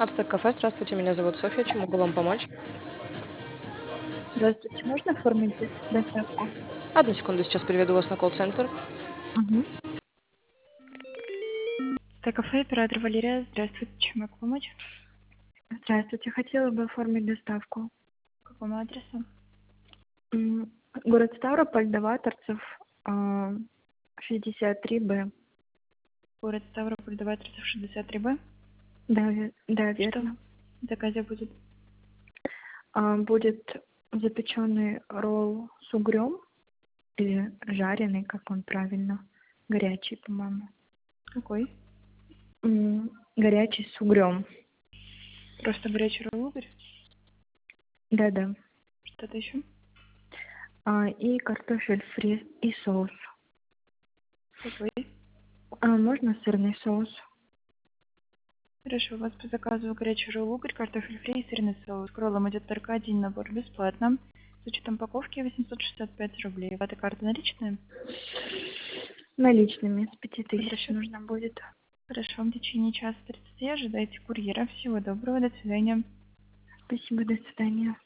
Ацтек кафе, здравствуйте, меня зовут Софья, чем могу вам помочь? Здравствуйте, можно оформить доставку? Одну секунду, сейчас переведу вас на колл-центр. Мгм. Кафе, оператор Валерия. Здравствуйте, чем могу помочь? Здравствуйте, хотела бы оформить доставку. По какому адресу? Город Ставрополь, Даваторцев, 63Б. Город Ставрополь, Даваторцев, 63Б. Да, да, Что верно. в заказе будет? Будет запеченный ролл с угрем или жареный, как он правильно, горячий, по-моему. Какой? Горячий с угрем. Просто горячий ролл-угорь? Да-да. Что-то еще? И картофель фри и соус. Какой? Можно сырный соус? Хорошо, у вас по заказу горячий ролл-угорь, картофель фри и сырный соус. К роллам идет только один набор бесплатно. С учетом упаковки 865 рублей. Вата карта наличная? Наличными с 5000 Расчет? нужно будет. Хорошо, в течение часа 30 ожидайте курьера. Всего доброго, до свидания. Спасибо, до свидания.